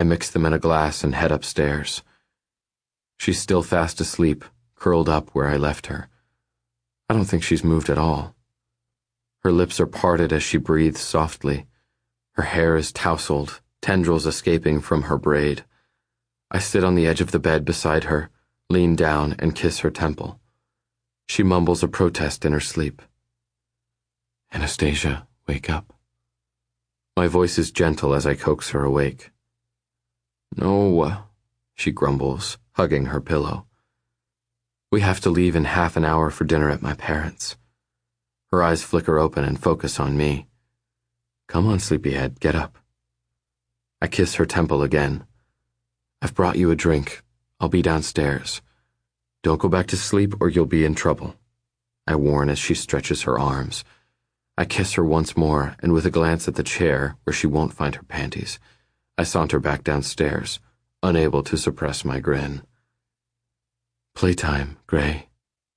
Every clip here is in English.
mix them in a glass and head upstairs. She's still fast asleep, curled up where I left her. I don't think she's moved at all. Her lips are parted as she breathes softly. Her hair is tousled, tendrils escaping from her braid. I sit on the edge of the bed beside her, lean down and kiss her temple. She mumbles a protest in her sleep. "Anastasia, wake up." My voice is gentle as I coax her awake. "No," she grumbles, hugging her pillow. "We have to leave in half an hour for dinner at my parents'." Her eyes flicker open and focus on me. "Come on, sleepyhead, get up." I kiss her temple again. "I've brought you a drink. I'll be downstairs. Don't go back to sleep or you'll be in trouble," I warn as she stretches her arms. I kiss her once more, and with a glance at the chair where she won't find her panties, I saunter back downstairs, unable to suppress my grin. Playtime, Gray.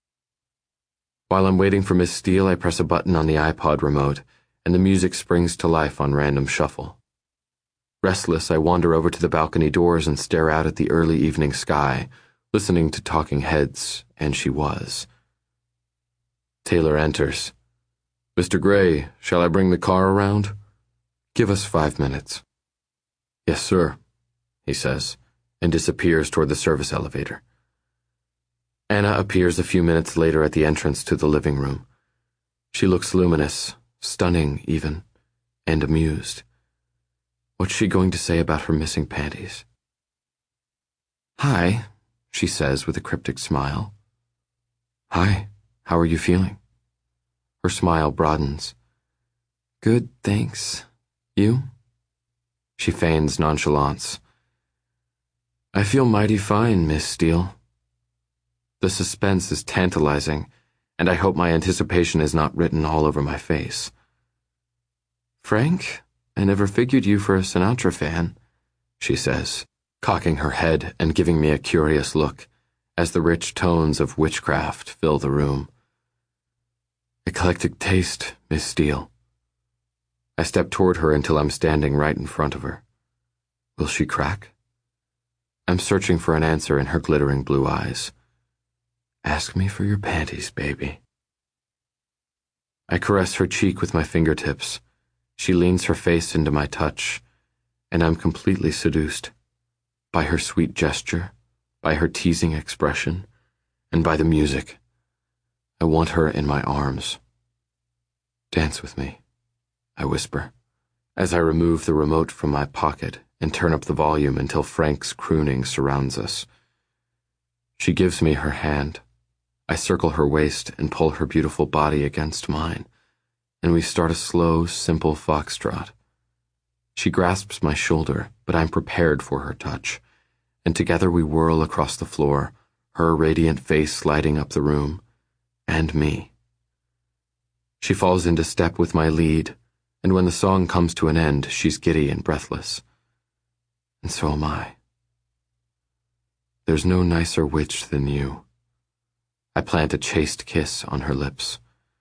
While I'm waiting for Miss Steele, I press a button on the iPod remote, and the music springs to life on random shuffle. Restless, I wander over to the balcony doors and stare out at the early evening sky, listening to Talking Heads, and she was. Taylor enters. "Mr. Gray, shall I bring the car around?" "Give us 5 minutes." "Yes, sir," he says, and disappears toward the service elevator. Anna appears a few minutes later at the entrance to the living room. She looks luminous, stunning even, and amused. What's she going to say about her missing panties? "Hi," she says with a cryptic smile. "Hi, how are you feeling?" Her smile broadens. "Good, thanks. You?" She feigns nonchalance. "I feel mighty fine, Miss Steele." The suspense is tantalizing, and I hope my anticipation is not written all over my face. "Frank, I never figured you for a Sinatra fan," she says, cocking her head and giving me a curious look, as the rich tones of witchcraft fill the room. "Eclectic taste, Miss Steele." I step toward her until I'm standing right in front of her. Will she crack? I'm searching for an answer in her glittering blue eyes. "Ask me for your panties, baby." I caress her cheek with my fingertips. She leans her face into my touch, and I'm completely seduced. By her sweet gesture, by her teasing expression, and by the music. I want her in my arms. "Dance with me," I whisper, as I remove the remote from my pocket and turn up the volume until Frank's crooning surrounds us. She gives me her hand. I circle her waist and pull her beautiful body against mine, and we start a slow, simple foxtrot. She grasps my shoulder, but I'm prepared for her touch, and together we whirl across the floor, her radiant face lighting up the room, and me. She falls into step with my lead, and when the song comes to an end, she's giddy and breathless. And so am I. There's no nicer witch than you. I plant a chaste kiss on her lips.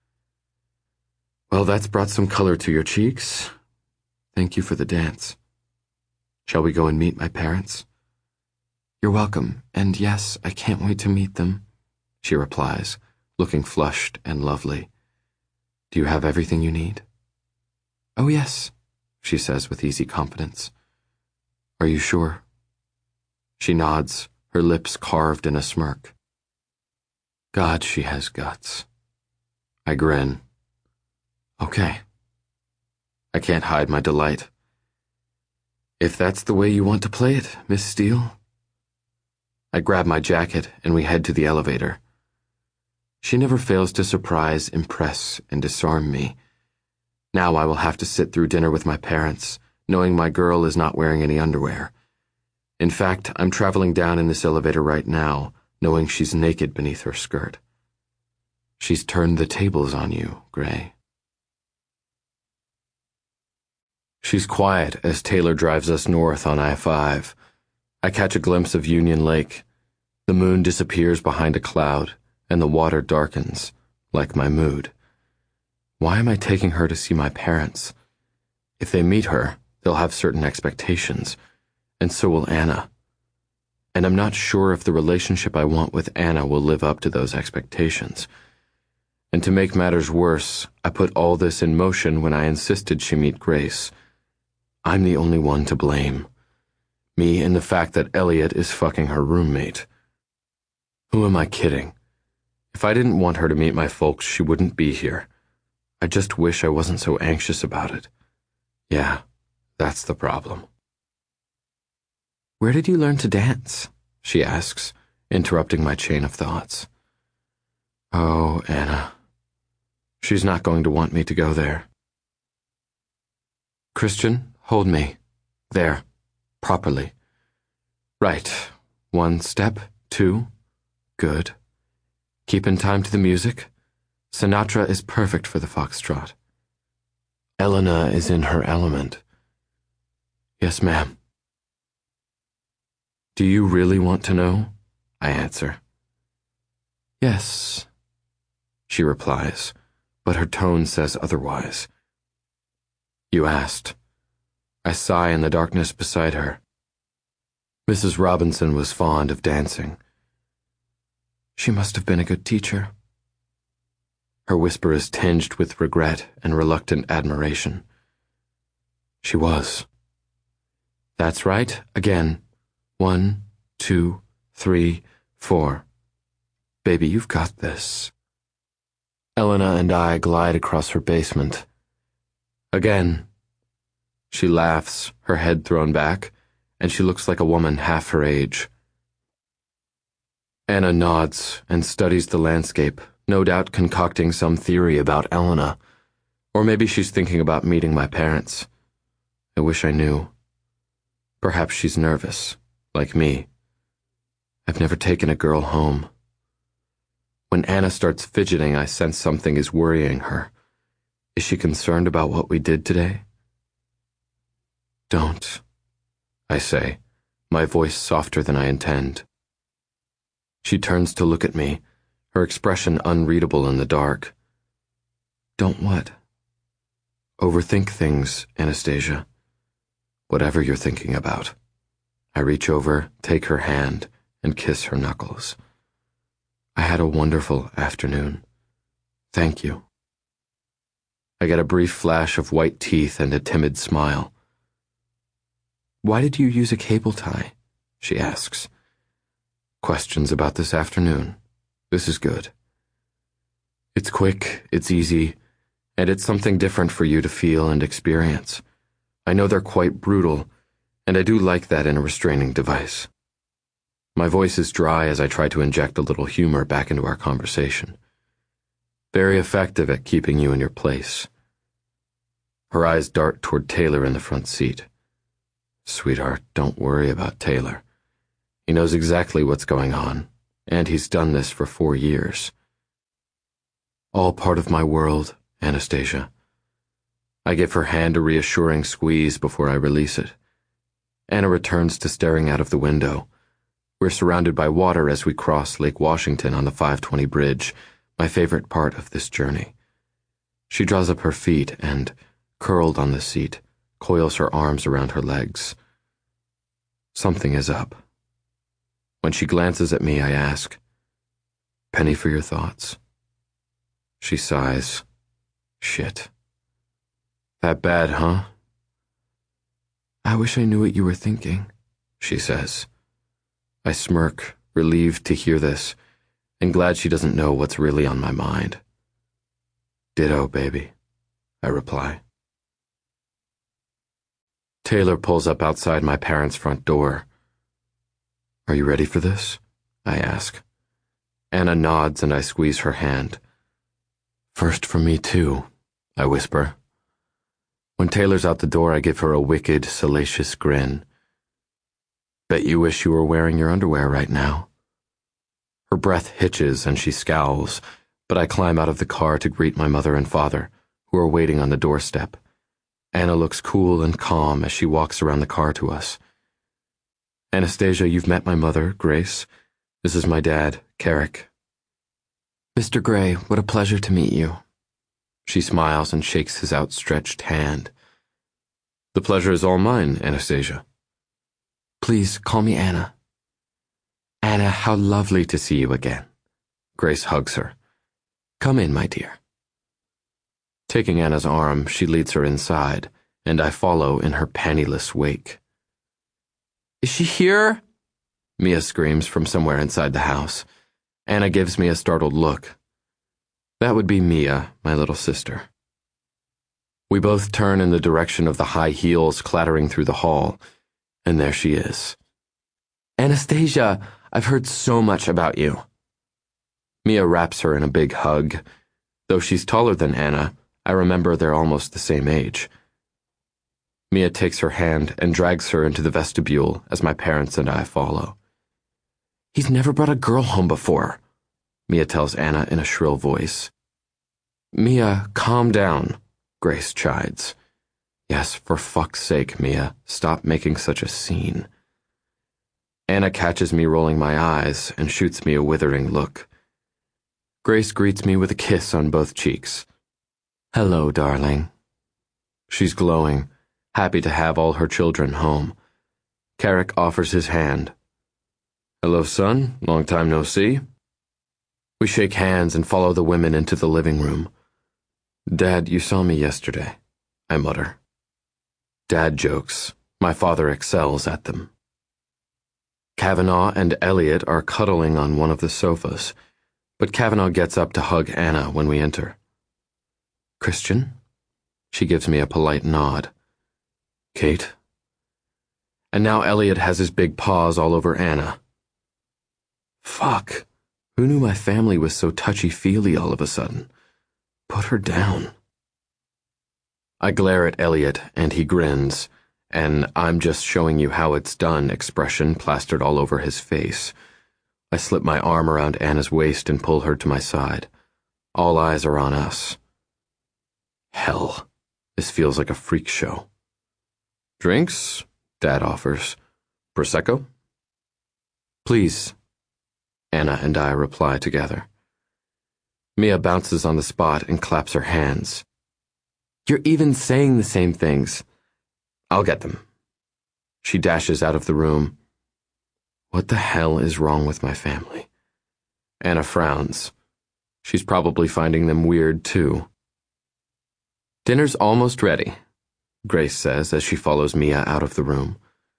Well, that's brought some color to your cheeks. Thank you for the dance. Shall we go and meet my parents? You're welcome, and yes, I can't wait to meet them, she replies, looking flushed and lovely. Do you have everything you need? Oh, yes, she says with easy confidence. Are you sure? She nods, her lips carved in a smirk. God, she has guts. I grin. Okay. I can't hide my delight. If that's the way you want to play it, Miss Steele. I grab my jacket and we head to the elevator. She never fails to surprise, impress, and disarm me. Now I will have to sit through dinner with my parents, knowing my girl is not wearing any underwear. In fact, I'm traveling down in this elevator right now, knowing she's naked beneath her skirt. She's turned the tables on you, Gray. She's quiet as Taylor drives us north on I-5. I catch a glimpse of Union Lake. The moon disappears behind a cloud, and the water darkens, like my mood. Why am I taking her to see my parents? If they meet her, they'll have certain expectations, and so will Anna. And I'm not sure if the relationship I want with Anna will live up to those expectations. And to make matters worse, I put all this in motion when I insisted she meet Grace. I'm the only one to blame. Me and the fact that Elliot is fucking her roommate. Who am I kidding? If I didn't want her to meet my folks, she wouldn't be here. I just wish I wasn't so anxious about it. Yeah, that's the problem. Where did you learn to dance? She asks, interrupting my chain of thoughts. Oh, Anna. She's not going to want me to go there. Christian, hold me. There. Properly. Right. 1 step, 2. Good. Keep in time to the music. Sinatra is perfect for the foxtrot. Elena is in her element. Yes, ma'am. Do you really want to know? I answer. Yes, she replies, but her tone says otherwise. You asked. I sigh in the darkness beside her. Mrs. Robinson was fond of dancing. She must have been a good teacher. Her whisper is tinged with regret and reluctant admiration. She was. That's right, again. 1, 2, 3, 4. Baby, you've got this. Elena and I glide across her basement. Again. She laughs, her head thrown back, and she looks like a woman half her age. Anna nods and studies the landscape, no doubt concocting some theory about Elena. Or maybe she's thinking about meeting my parents. I wish I knew. Perhaps she's nervous, like me. I've never taken a girl home. When Anna starts fidgeting, I sense something is worrying her. Is she concerned about what we did today? Don't, I say, my voice softer than I intend. She turns to look at me, her expression unreadable in the dark. Don't what? Overthink things, Anastasia. Whatever you're thinking about. I reach over, take her hand, and kiss her knuckles. I had a wonderful afternoon. Thank you. I get a brief flash of white teeth and a timid smile. Why did you use a cable tie? She asks. Questions about this afternoon. This is good. It's quick, it's easy, and it's something different for you to feel and experience. I know they're quite brutal, and I do like that in a restraining device. My voice is dry as I try to inject a little humor back into our conversation. Very effective at keeping you in your place. Her eyes dart toward Taylor in the front seat. Sweetheart, don't worry about Taylor. He knows exactly what's going on, and he's done this for 4 years. All part of my world, Anastasia. I give her hand a reassuring squeeze before I release it. Anna returns to staring out of the window. We're surrounded by water as we cross Lake Washington on the 520 bridge, my favorite part of this journey. She draws up her feet and, curled on the seat, coils her arms around her legs. Something is up. When she glances at me, I ask, Penny for your thoughts? She sighs. Shit. That bad, huh? I wish I knew what you were thinking, she says. I smirk, relieved to hear this, and glad she doesn't know what's really on my mind. Ditto, baby, I reply. Taylor pulls up outside my parents' front door. Are you ready for this? I ask. Anna nods and I squeeze her hand. First for me too, I whisper. When Taylor's out the door, I give her a wicked, salacious grin. Bet you wish you were wearing your underwear right now. Her breath hitches and she scowls, but I climb out of the car to greet my mother and father, who are waiting on the doorstep. Anna looks cool and calm as she walks around the car to us. Anastasia, you've met my mother, Grace. This is my dad, Carrick. Mr. Gray, what a pleasure to meet you. She smiles and shakes his outstretched hand. The pleasure is all mine, Anastasia. Please call me Anna. Anna, how lovely to see you again. Grace hugs her. Come in, my dear. Taking Anna's arm, she leads her inside, and I follow in her pantyless wake. Is she here? Mia screams from somewhere inside the house. Anna gives me a startled look. That would be Mia, my little sister. We both turn in the direction of the high heels clattering through the hall, and there she is. Anastasia, I've heard so much about you. Mia wraps her in a big hug. Though she's taller than Anna, I remember they're almost the same age. Mia takes her hand and drags her into the vestibule as my parents and I follow. He's never brought a girl home before, Mia tells Anna in a shrill voice. Mia, calm down, Grace chides. Yes, for fuck's sake, Mia, stop making such a scene. Anna catches me rolling my eyes and shoots me a withering look. Grace greets me with a kiss on both cheeks. Hello, darling. She's glowing, happy to have all her children home. Carrick offers his hand. Hello, son. Long time no see. We shake hands and follow the women into the living room. Dad, you saw me yesterday, I mutter. Dad jokes. My father excels at them. Kavanaugh and Elliot are cuddling on one of the sofas, but Kavanaugh gets up to hug Anna when we enter. Christian? She gives me a polite nod. Kate? And now Elliot has his big paws all over Anna. Fuck. Who knew my family was so touchy-feely all of a sudden? Put her down. I glare at Elliot, and he grins, an I'm just showing you how it's done expression plastered all over his face. I slip my arm around Anna's waist and pull her to my side. All eyes are on us. Hell, this feels like a freak show. Drinks? Dad offers. Prosecco? Please. Anna and I reply together. Mia bounces on the spot and claps her hands. You're even saying the same things. I'll get them. She dashes out of the room. What the hell is wrong with my family? Anna frowns. She's probably finding them weird, too. Dinner's almost ready, Grace says as she follows Mia out of the room.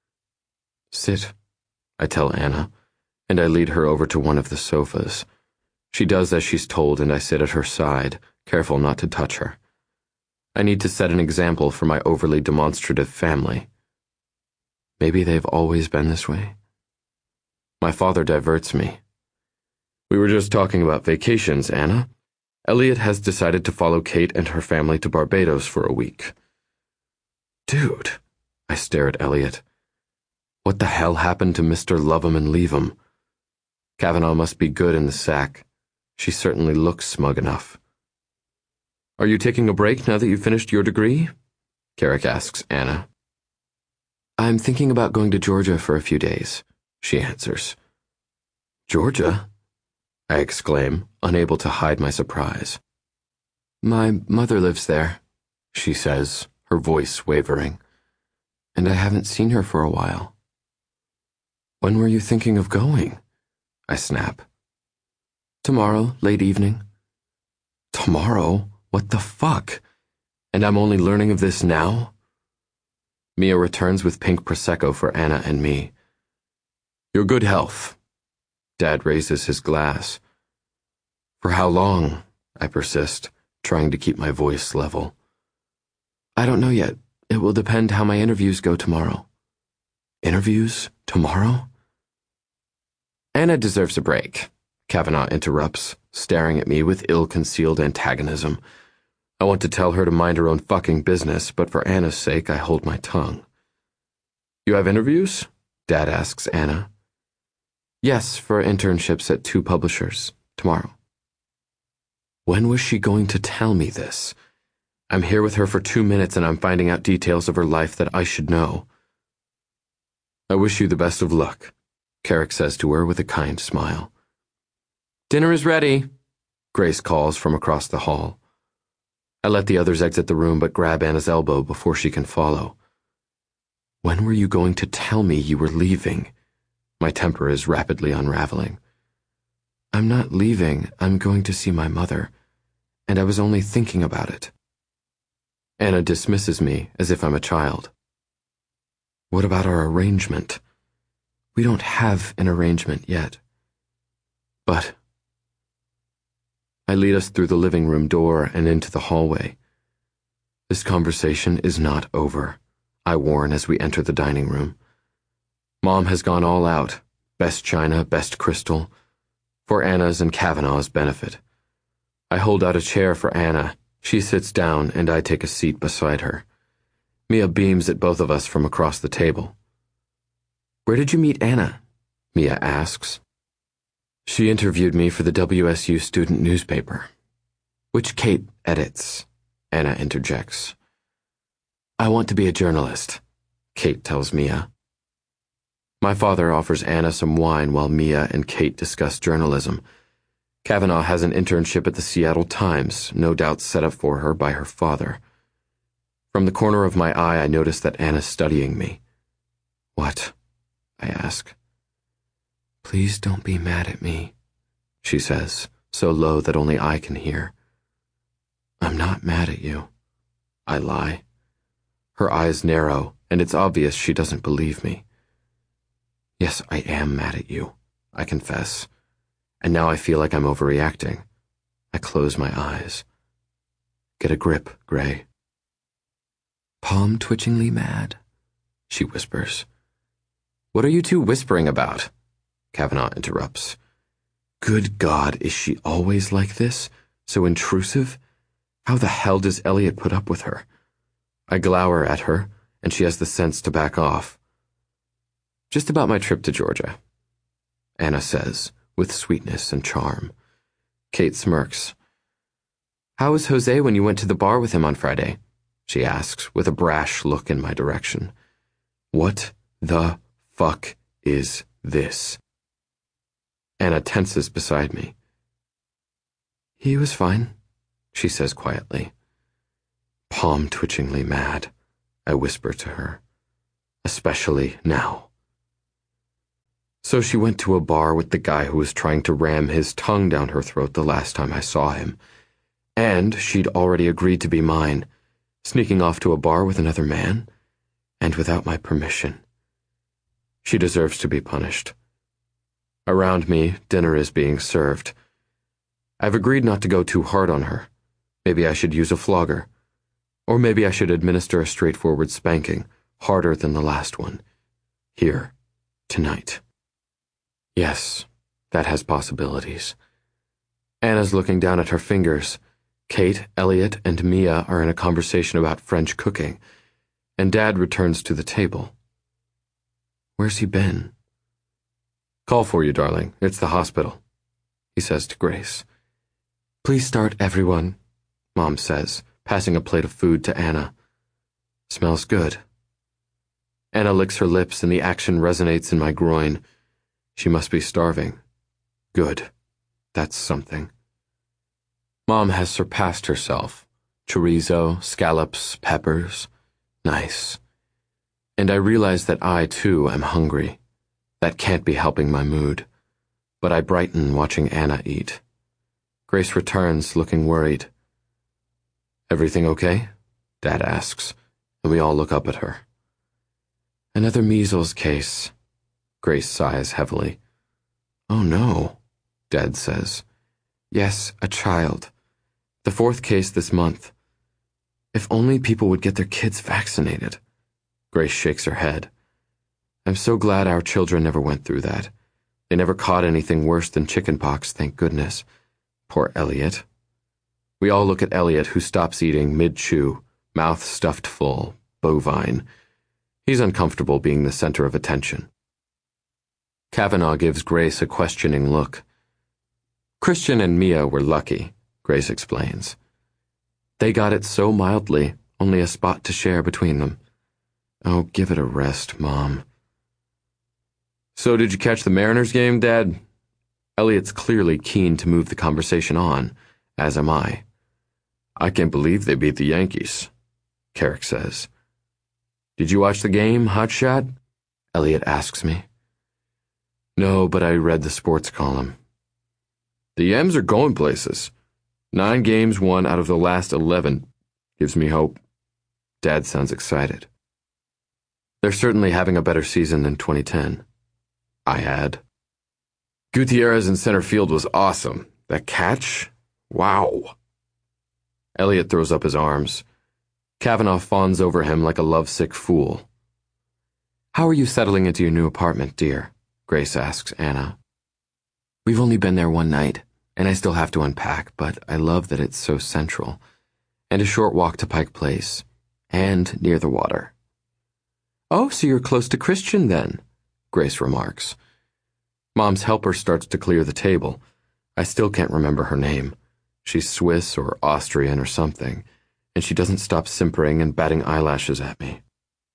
Sit, I tell Anna, and I lead her over to one of the sofas. She does as she's told, and I sit at her side, careful not to touch her. I need to set an example for my overly demonstrative family. Maybe they've always been this way. My father diverts me. We were just talking about vacations, Anna. Elliot has decided to follow Kate and her family to Barbados for a week. Dude, I stare at Elliot. What the hell happened to Mr. Love 'em and leave 'em? Kavanaugh must be good in the sack. She certainly looks smug enough. Are you taking a break now that you've finished your degree? Carrick asks Anna. I'm thinking about going to Georgia for a few days, she answers. Georgia? I exclaim, unable to hide my surprise. My mother lives there, she says, her voice wavering, and I haven't seen her for a while. When were you thinking of going? I snap. Tomorrow, late evening. Tomorrow? What the fuck? And I'm only learning of this now? Mia returns with pink Prosecco for Anna and me. Your good health. Dad raises his glass. For how long? I persist, trying to keep my voice level. I don't know yet. It will depend how my interviews go tomorrow. Interviews? Tomorrow? Anna deserves a break, Kavanaugh interrupts, staring at me with ill-concealed antagonism. I want to tell her to mind her own fucking business, but for Anna's sake, I hold my tongue. You have interviews? Dad asks Anna. Yes, for internships at 2 publishers, tomorrow. When was she going to tell me this? I'm here with her for 2 minutes and I'm finding out details of her life that I should know. I wish you the best of luck, Carrick says to her with a kind smile. Dinner is ready, Grace calls from across the hall. I let the others exit the room but grab Anna's elbow before she can follow. When were you going to tell me you were leaving? My temper is rapidly unraveling. I'm not leaving, I'm going to see my mother, and I was only thinking about it. Anna dismisses me as if I'm a child. What about our arrangement? We don't have an arrangement yet. But I lead us through the living room door and into the hallway. This conversation is not over, I warn as we enter the dining room. Mom has gone all out, best china, best crystal, for Anna's and Kavanaugh's benefit. I hold out a chair for Anna. She sits down and I take a seat beside her. Mia beams at both of us from across the table. Where did you meet Anna? Mia asks. She interviewed me for the WSU student newspaper. Which Kate edits, Anna interjects. I want to be a journalist, Kate tells Mia. My father offers Anna some wine while Mia and Kate discuss journalism. Kavanaugh has an internship at the Seattle Times, no doubt set up for her by her father. From the corner of my eye, I notice that Anna's studying me. What? I ask. Please don't be mad at me, she says, so low that only I can hear. I'm not mad at you. I lie. Her eyes narrow, and it's obvious she doesn't believe me. Yes, I am mad at you, I confess. And now I feel like I'm overreacting. I close my eyes. Get a grip, Gray. Palm-twitchingly mad, she whispers. What are you two whispering about? Kavanaugh interrupts. Good God, is she always like this? So intrusive? How the hell does Elliot put up with her? I glower at her, and she has the sense to back off. Just about my trip to Georgia, Anna says, with sweetness and charm. Kate smirks. How was Jose when you went to the bar with him on Friday? She asks, with a brash look in my direction. What the fuck is this? Anna tenses beside me. He was fine, she says quietly. Palm-twitchingly mad, I whisper to her. Especially now. So she went to a bar with the guy who was trying to ram his tongue down her throat the last time I saw him. And she'd already agreed to be mine, sneaking off to a bar with another man, and without my permission. She deserves to be punished. Around me, dinner is being served. I've agreed not to go too hard on her. Maybe I should use a flogger. Or maybe I should administer a straightforward spanking, harder than the last one. Here, tonight. Yes, that has possibilities. Anna's looking down at her fingers. Kate, Elliot, and Mia are in a conversation about French cooking, and Dad returns to the table. Where's he been? Call for you, darling. It's the hospital, he says to Grace. Please start, everyone, Mom says, passing a plate of food to Anna. Smells good. Anna licks her lips and the action resonates in my groin. She must be starving. Good. That's something. Mom has surpassed herself. Chorizo, scallops, peppers. Nice. And I realize that I, too, am hungry. That can't be helping my mood. But I brighten watching Anna eat. Grace returns, looking worried. Everything okay? Dad asks, and we all look up at her. Another measles case. Grace sighs heavily. Oh no, Dad says. Yes, a child. The 4th case this month. If only people would get their kids vaccinated. Grace shakes her head. I'm so glad our children never went through that. They never caught anything worse than chickenpox, thank goodness. Poor Elliot. We all look at Elliot, who stops eating mid-chew, mouth stuffed full, bovine. He's uncomfortable being the center of attention. Kavanaugh gives Grace a questioning look. Christian and Mia were lucky, Grace explains. They got it so mildly, only a spot to share between them. Oh, give it a rest, Mom. So did you catch the Mariners game, Dad? Elliot's clearly keen to move the conversation on, as am I. I can't believe they beat the Yankees, Carrick says. Did you watch the game, Hotshot? Elliot asks me. No, but I read the sports column. The M's are going places. 9 games won out of the last 11. Gives me hope. Dad sounds excited. They're certainly having a better season than 2010. I add. Gutierrez in center field was awesome. That catch? Wow. Elliot throws up his arms. Kavanaugh fawns over him like a lovesick fool. How are you settling into your new apartment, dear? Grace asks Anna. We've only been there one night, and I still have to unpack, but I love that it's so central, and a short walk to Pike Place, and near the water. Oh, so you're close to Christian then, Grace remarks. Mom's helper starts to clear the table. I still can't remember her name. She's Swiss or Austrian or something, and she doesn't stop simpering and batting eyelashes at me.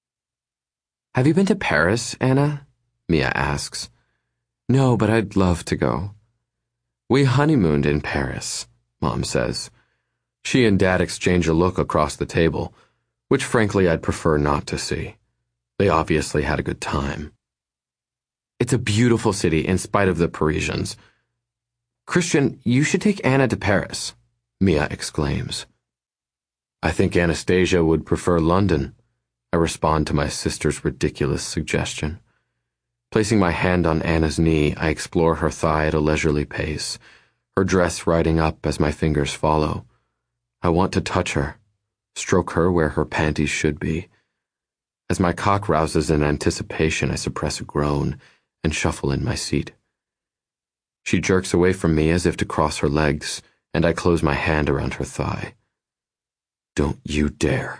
Have you been to Paris, Anna? Mia asks. No, but I'd love to go. We honeymooned in Paris, Mom says. She and Dad exchange a look across the table, which frankly I'd prefer not to see. They obviously had a good time. It's a beautiful city in spite of the Parisians. Christian, you should take Anna to Paris, Mia exclaims. I think Anastasia would prefer London. I respond to my sister's ridiculous suggestion. Placing my hand on Anna's knee, I explore her thigh at a leisurely pace, her dress riding up as my fingers follow. I want to touch her, stroke her where her panties should be. As my cock rouses in anticipation, I suppress a groan and shuffle in my seat. She jerks away from me as if to cross her legs, and I close my hand around her thigh. Don't you dare.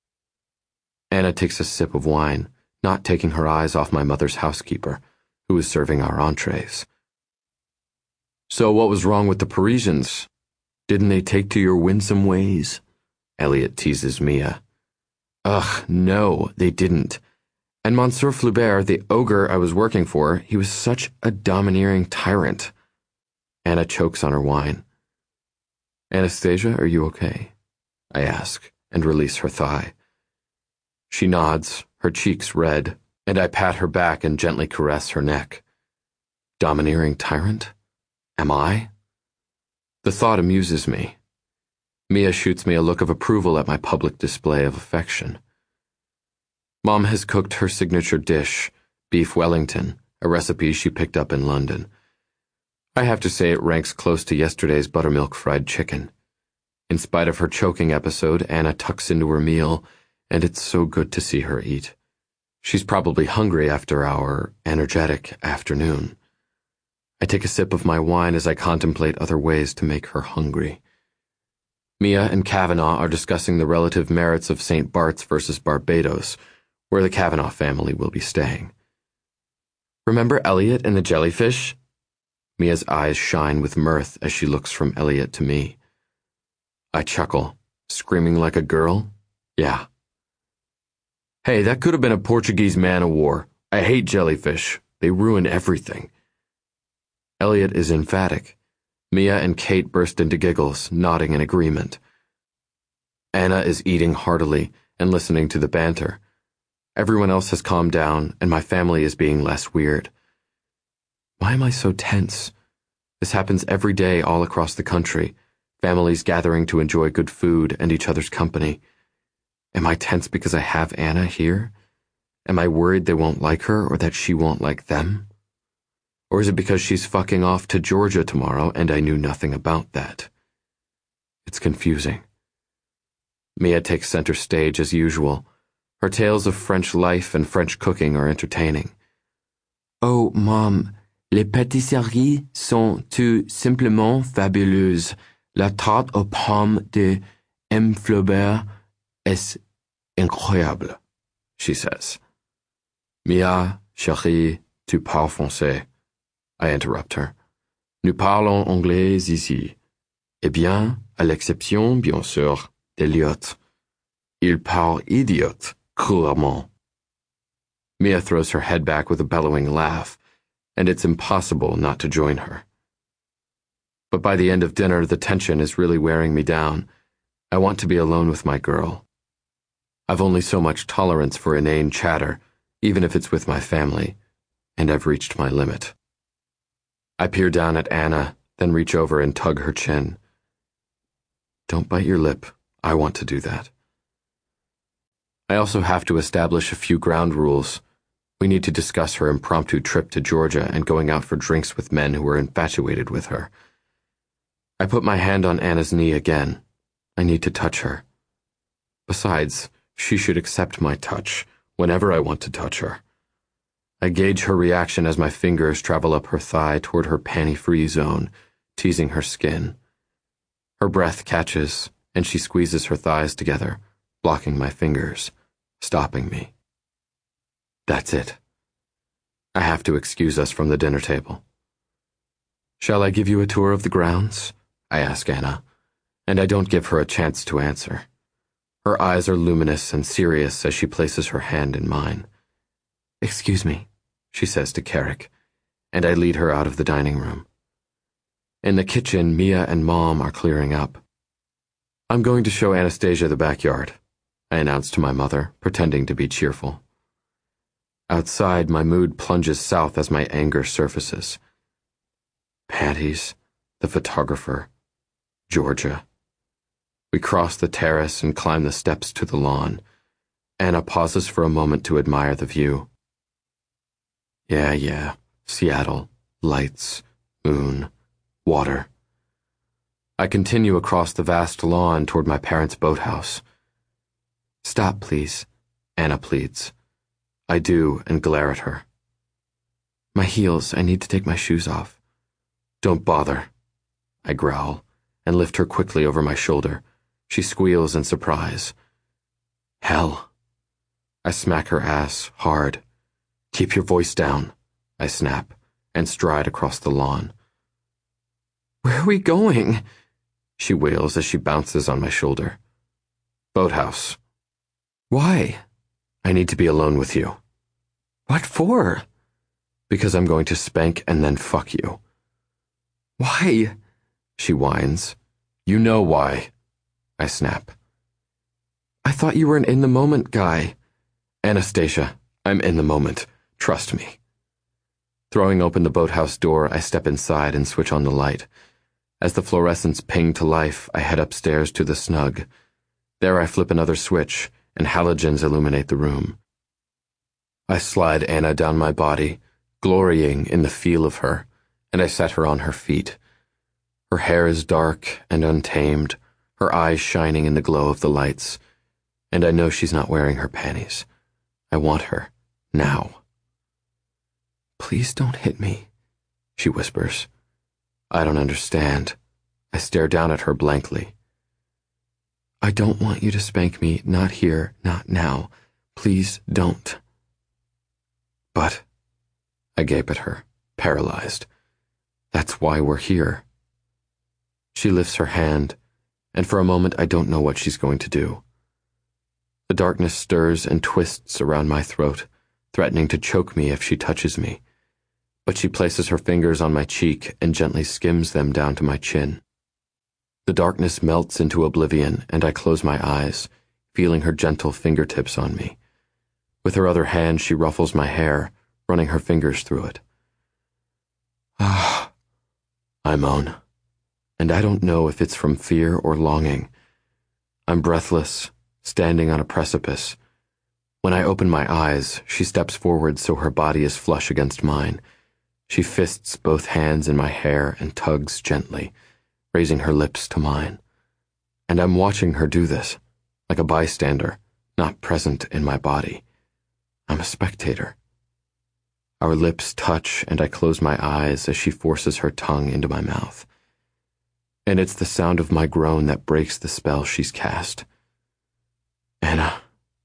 Anna takes a sip of wine, not taking her eyes off my mother's housekeeper, who is serving our entrees. So what was wrong with the Parisians? Didn't they take to your winsome ways? Elliot teases Mia. Ugh, no, they didn't. And Monsieur Flaubert, the ogre I was working for, he was such a domineering tyrant. Anna chokes on her wine. Anastasia, are you okay? I ask, and release her thigh. She nods, her cheeks red, and I pat her back and gently caress her neck. Domineering tyrant? Am I? The thought amuses me. Mia shoots me a look of approval at my public display of affection. Mom has cooked her signature dish, beef Wellington, a recipe she picked up in London. I have to say it ranks close to yesterday's buttermilk fried chicken. In spite of her choking episode, Anna tucks into her meal, and it's so good to see her eat. She's probably hungry after our energetic afternoon. I take a sip of my wine as I contemplate other ways to make her hungry. Mia and Kavanaugh are discussing the relative merits of St. Bart's versus Barbados, where the Kavanaugh family will be staying. Remember Elliot and the jellyfish? Mia's eyes shine with mirth as she looks from Elliot to me. I chuckle, screaming like a girl. Yeah. Hey, that could have been a Portuguese man-o'-war. I hate jellyfish. They ruin everything. Elliot is emphatic. Mia and Kate burst into giggles, nodding in agreement. Anna is eating heartily and listening to the banter. Everyone else has calmed down, and my family is being less weird. Why am I so tense? This happens every day all across the country, families gathering to enjoy good food and each other's company. Am I tense because I have Anna here? Am I worried they won't like her or that she won't like them? Or is it because she's fucking off to Georgia tomorrow and I knew nothing about that? It's confusing. Mia takes center stage as usual. Her tales of French life and French cooking are entertaining. Oh, Mom, les pâtisseries sont tout simplement fabuleuses. La tarte aux pommes de M. Flaubert est incroyable, she says. Mia, chérie, tu parles français. I interrupt her. Nous parlons anglais ici. Eh bien, à l'exception, bien sûr, d'Eliot. Il parle idiot, cruellement. Mia throws her head back with a bellowing laugh, and it's impossible not to join her. But by the end of dinner, the tension is really wearing me down. I want to be alone with my girl. I've only so much tolerance for inane chatter, even if it's with my family, and I've reached my limit. I peer down at Anna, then reach over and tug her chin. Don't bite your lip. I want to do that. I also have to establish a few ground rules. We need to discuss her impromptu trip to Georgia and going out for drinks with men who are infatuated with her. I put my hand on Anna's knee again. I need to touch her. Besides, she should accept my touch whenever I want to touch her. I gauge her reaction as my fingers travel up her thigh toward her panty-free zone, teasing her skin. Her breath catches, and she squeezes her thighs together, blocking my fingers, stopping me. That's it. I have to excuse us from the dinner table. Shall I give you a tour of the grounds? I ask Anna, and I don't give her a chance to answer. Her eyes are luminous and serious as she places her hand in mine. Excuse me, she says to Carrick, and I lead her out of the dining room. In the kitchen, Mia and Mom are clearing up. I'm going to show Anastasia the backyard, I announce to my mother, pretending to be cheerful. Outside, my mood plunges south as my anger surfaces. Panties, the photographer, Georgia. We cross the terrace and climb the steps to the lawn. Anna pauses for a moment to admire the view. Yeah, Seattle, lights, moon, water. I continue across the vast lawn toward my parents' boathouse. Stop, please, Anna pleads. I do, and glare at her. My heels, I need to take my shoes off. Don't bother, I growl, and lift her quickly over my shoulder. She squeals in surprise. Hell. I smack her ass hard. Keep your voice down, I snap, and stride across the lawn. Where are we going? She wails as she bounces on my shoulder. Boathouse. Why? I need to be alone with you. What for? Because I'm going to spank and then fuck you. Why? She whines. You know why. I snap. I thought you were an in-the-moment guy. Anastasia, I'm in the moment. Trust me. Throwing open the boathouse door, I step inside and switch on the light. As the fluorescents ping to life, I head upstairs to the snug. There I flip another switch, and halogens illuminate the room. I slide Anna down my body, glorying in the feel of her, and I set her on her feet. Her hair is dark and untamed, her eyes shining in the glow of the lights, and I know she's not wearing her panties. I want her, now. Please don't hit me, she whispers. I don't understand. I stare down at her blankly. I don't want you to spank me, not here, not now. Please don't. But, I gape at her, paralyzed. That's why we're here. She lifts her hand, and for a moment I don't know what she's going to do. The darkness stirs and twists around my throat, threatening to choke me if she touches me. But she places her fingers on my cheek and gently skims them down to my chin. The darkness melts into oblivion, and I close my eyes, feeling her gentle fingertips on me. With her other hand, she ruffles my hair, running her fingers through it. Ah, I moan, and I don't know if it's from fear or longing. I'm breathless, standing on a precipice. When I open my eyes, she steps forward so her body is flush against mine. She fists both hands in my hair and tugs gently, raising her lips to mine. And I'm watching her do this, like a bystander, not present in my body. I'm a spectator. Our lips touch, and I close my eyes as she forces her tongue into my mouth. And it's the sound of my groan that breaks the spell she's cast. Anna.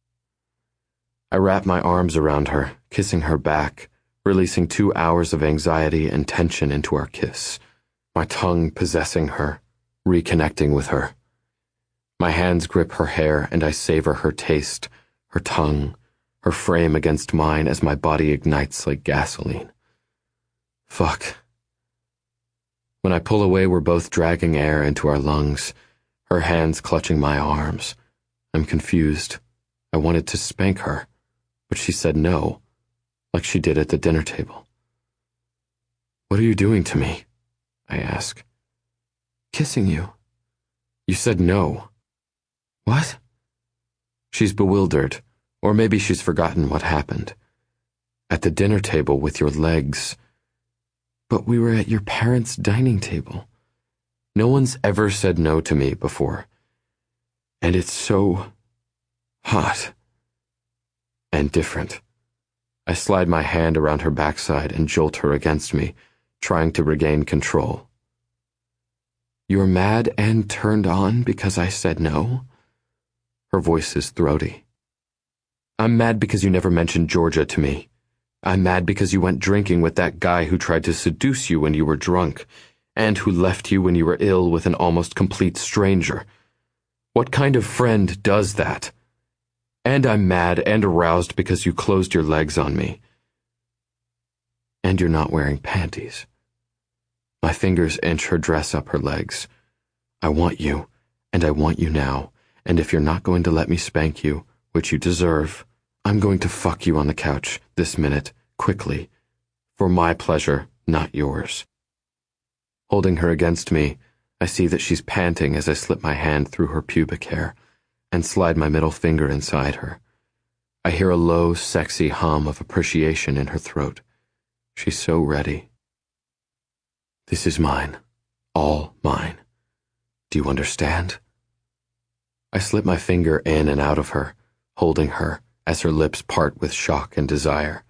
I wrap my arms around her, kissing her back, releasing 2 hours of anxiety and tension into our kiss, my tongue possessing her, reconnecting with her. My hands grip her hair, and I savor her taste, her tongue, her frame against mine as my body ignites like gasoline. Fuck. When I pull away, we're both dragging air into our lungs, her hands clutching my arms. I'm confused, I wanted to spank her, but she said no, like she did at the dinner table. "What are you doing to me?" I ask. "Kissing you." "You said no." "What?" She's bewildered, or maybe she's forgotten what happened. "At the dinner table with your legs." "But we were at your parents' dining table." "No one's ever said no to me before. And it's so hot and different." I slide my hand around her backside and jolt her against me, trying to regain control. "You're mad and turned on because I said no?" Her voice is throaty. "I'm mad because you never mentioned Georgia to me. I'm mad because you went drinking with that guy who tried to seduce you when you were drunk, and who left you when you were ill with an almost complete stranger. What kind of friend does that? And I'm mad and aroused because you closed your legs on me. And you're not wearing panties." My fingers inch her dress up her legs. "I want you, and I want you now, and if you're not going to let me spank you, which you deserve, I'm going to fuck you on the couch, this minute, quickly. For my pleasure, not yours." Holding her against me, I see that she's panting as I slip my hand through her pubic hair and slide my middle finger inside her. I hear a low, sexy hum of appreciation in her throat. She's so ready. "This is mine. All mine. Do you understand?" I slip my finger in and out of her, holding her as her lips part with shock and desire.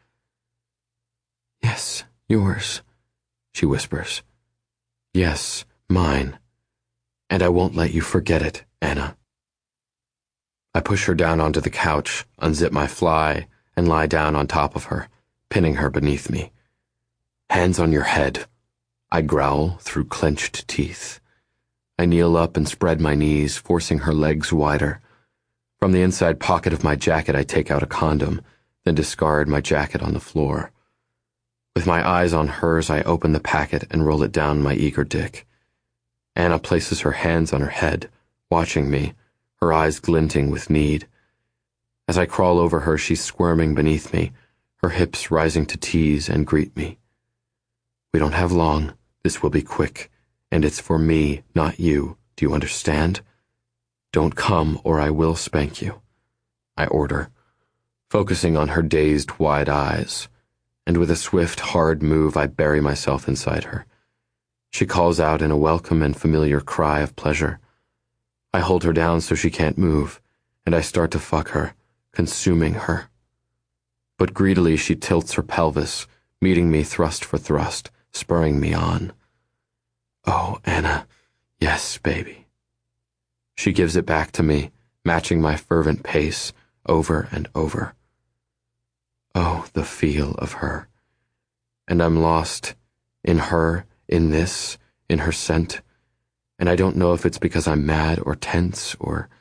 "Yes, yours," she whispers. "Yes, mine. And I won't let you forget it, Anna." I push her down onto the couch, unzip my fly, and lie down on top of her, pinning her beneath me. "Hands on your head," I growl through clenched teeth. I kneel up and spread my knees, forcing her legs wider. From the inside pocket of my jacket, I take out a condom, then discard my jacket on the floor. With my eyes on hers, I open the packet and roll it down my eager dick. Anna places her hands on her head, watching me, her eyes glinting with need. As I crawl over her, she's squirming beneath me, her hips rising to tease and greet me. "We don't have long. This will be quick. And it's for me, not you. Do you understand? Don't come or I will spank you," I order, focusing on her dazed, wide eyes. And with a swift, hard move, I bury myself inside her. She calls out in a welcome and familiar cry of pleasure. I hold her down so she can't move, and I start to fuck her, consuming her. But greedily she tilts her pelvis, meeting me thrust for thrust, spurring me on. "Oh, Anna, yes, baby." She gives it back to me, matching my fervent pace, over and over. Oh, the feel of her. And I'm lost in her, in this, in her scent, and I don't know if it's because I'm mad or tense or...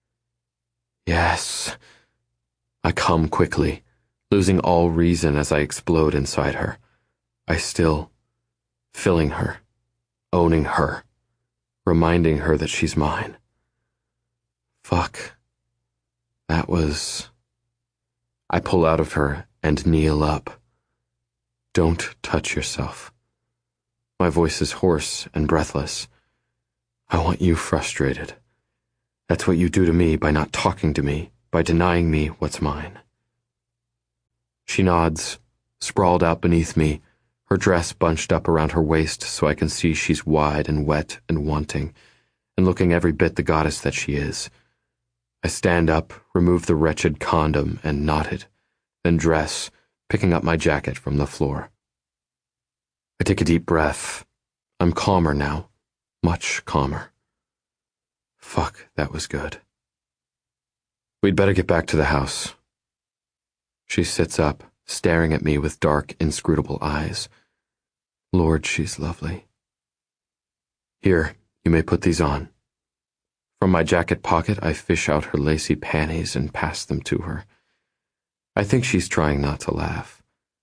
Yes. I come quickly, losing all reason as I explode inside her. I still, filling her, owning her, reminding her that she's mine. Fuck. That was... I pull out of her and kneel up. "Don't touch yourself." My voice is hoarse and breathless. "I want you frustrated. That's what you do to me by not talking to me, by denying me what's mine." She nods, sprawled out beneath me, her dress bunched up around her waist so I can see she's wide and wet and wanting, and looking every bit the goddess that she is. I stand up, remove the wretched condom, and knot it, then dress, picking up my jacket from the floor. I take a deep breath. I'm calmer now, much calmer. Fuck, that was good. "We'd better get back to the house." She sits up, staring at me with dark, inscrutable eyes. Lord, she's lovely. "Here, you may put these on." From my jacket pocket, I fish out her lacy panties and pass them to her. I think she's trying not to laugh.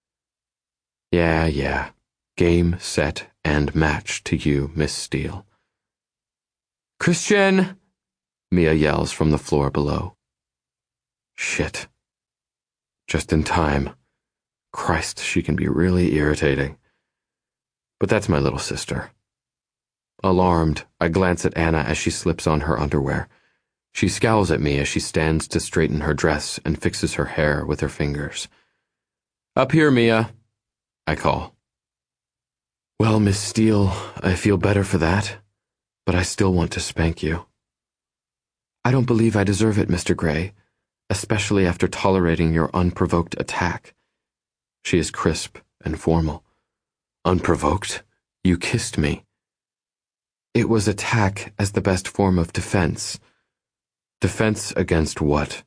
Yeah. Game, set, and match to you, Miss Steele." "Christian!" Mia yells from the floor below. Shit. Just in time. Christ, she can be really irritating. But that's my little sister. Alarmed, I glance at Anna as she slips on her underwear. She scowls at me as she stands to straighten her dress and fixes her hair with her fingers. "Up here, Mia," I call. "Well, Miss Steele, I feel better for that, but I still want to spank you." "I don't believe I deserve it, Mr. Gray, especially after tolerating your unprovoked attack." She is crisp and formal. "Unprovoked? You kissed me." "It was attack as the best form of defense." "Defense against what?"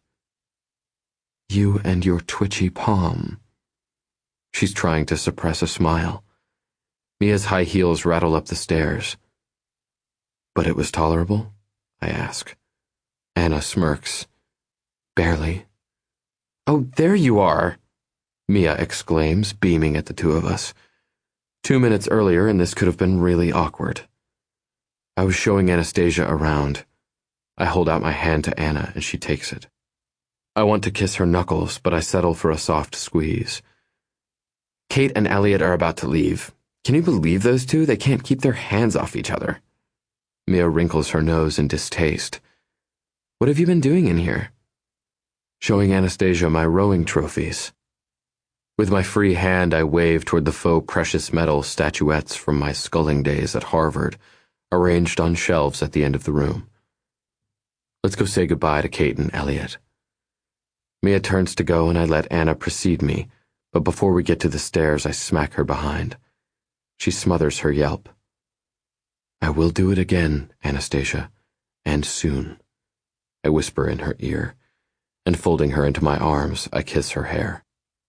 "You and your twitchy palm." She's trying to suppress a smile. Mia's high heels rattle up the stairs. "But it was tolerable?" I ask. Anna smirks. "Barely." "Oh, there you are!" Mia exclaims, beaming at the two of us. 2 minutes earlier, and this could have been really awkward. I was showing Anastasia around. I hold out my hand to Anna, and she takes it. I want to kiss her knuckles, but I settle for a soft squeeze. "Kate and Elliot are about to leave. Can you believe those two? They can't keep their hands off each other." Mia wrinkles her nose in distaste. "What have you been doing in here?" "Showing Anastasia my rowing trophies." With my free hand, I wave toward the faux precious metal statuettes from my sculling days at Harvard, arranged on shelves at the end of the room. "Let's go say goodbye to Kate and Elliot." Mia turns to go, and I let Anna precede me, but before we get to the stairs, I smack her behind. She smothers her yelp. "I will do it again, Anastasia, and soon," I whisper in her ear, and folding her into my arms, I kiss her hair.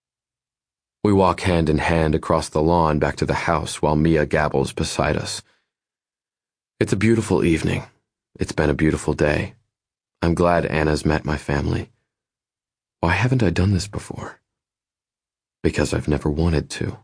We walk hand in hand across the lawn back to the house while Mia gabbles beside us. It's a beautiful evening. It's been a beautiful day. I'm glad Anna's met my family. Why haven't I done this before? Because I've never wanted to.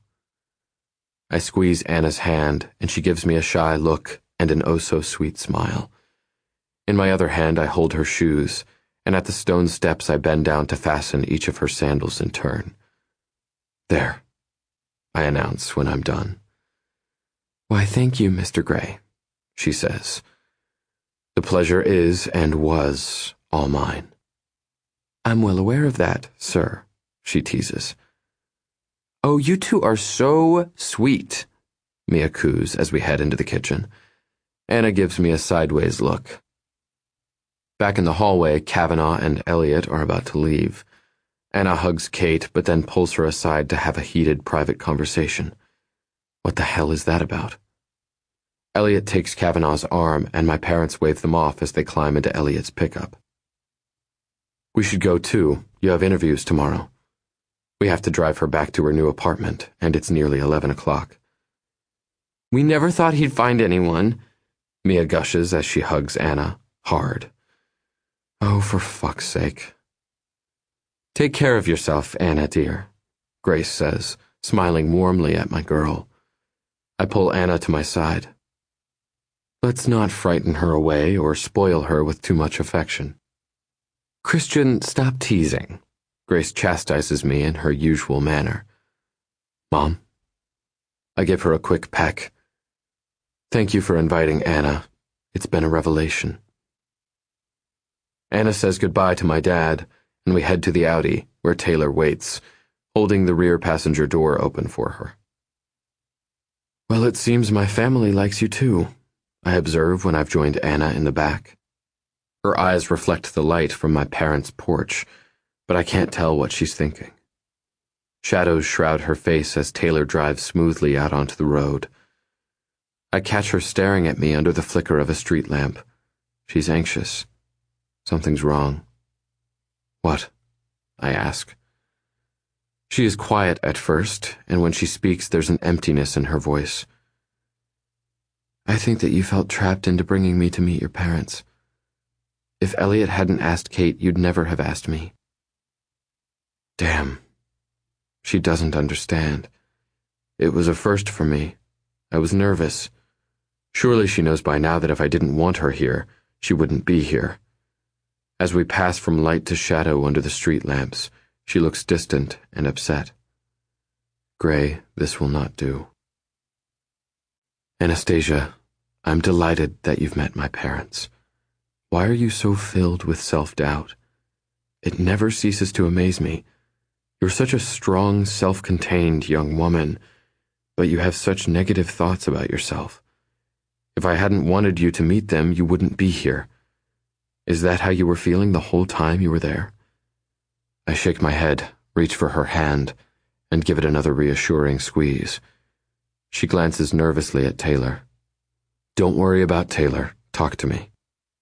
I squeeze Anna's hand, and she gives me a shy look and an oh-so-sweet smile. In my other hand, I hold her shoes, and at the stone steps I bend down to fasten each of her sandals in turn. "There," I announce when I'm done. "Why, thank you, Mr. Gray," she says. "The pleasure is and was all mine." "I'm well aware of that, sir," she teases. "Oh, you two are so sweet," Mia coos as we head into the kitchen. Anna gives me a sideways look. Back in the hallway, Kavanaugh and Elliot are about to leave. Anna hugs Kate, but then pulls her aside to have a heated private conversation. What the hell is that about? Elliot takes Kavanaugh's arm, and my parents wave them off as they climb into Elliot's pickup. "We should go too. You have interviews tomorrow." We have to drive her back to her new apartment, and it's nearly 11 o'clock. "We never thought he'd find anyone," Mia gushes as she hugs Anna, hard. "Oh, for fuck's sake." "Take care of yourself, Anna, dear," Grace says, smiling warmly at my girl. I pull Anna to my side. Let's not frighten her away or spoil her with too much affection. "Christian, stop teasing." Grace chastises me in her usual manner. "Mom?" I give her a quick peck. "Thank you for inviting Anna. It's been a revelation." Anna says goodbye to my dad, and we head to the Audi, where Taylor waits, holding the rear passenger door open for her. "Well, it seems my family likes you too," I observe when I've joined Anna in the back. Her eyes reflect the light from my parents' porch, but I can't tell what she's thinking. Shadows shroud her face as Taylor drives smoothly out onto the road. I catch her staring at me under the flicker of a street lamp. She's anxious. Something's wrong. "What?" I ask. She is quiet at first, and when she speaks there's an emptiness in her voice. "I think that you felt trapped into bringing me to meet your parents. If Elliot hadn't asked Kate, you'd never have asked me." Damn. She doesn't understand. It was a first for me. I was nervous. Surely she knows by now that if I didn't want her here, she wouldn't be here. As we pass from light to shadow under the street lamps, she looks distant and upset. Gray, this will not do. Anastasia, I'm delighted that you've met my parents. Why are you so filled with self-doubt? It never ceases to amaze me. You're such a strong, self-contained young woman, but you have such negative thoughts about yourself. If I hadn't wanted you to meet them, you wouldn't be here. Is that how you were feeling the whole time you were there? I shake my head, reach for her hand, and give it another reassuring squeeze. She glances nervously at Taylor. Don't worry about Taylor. Talk to me.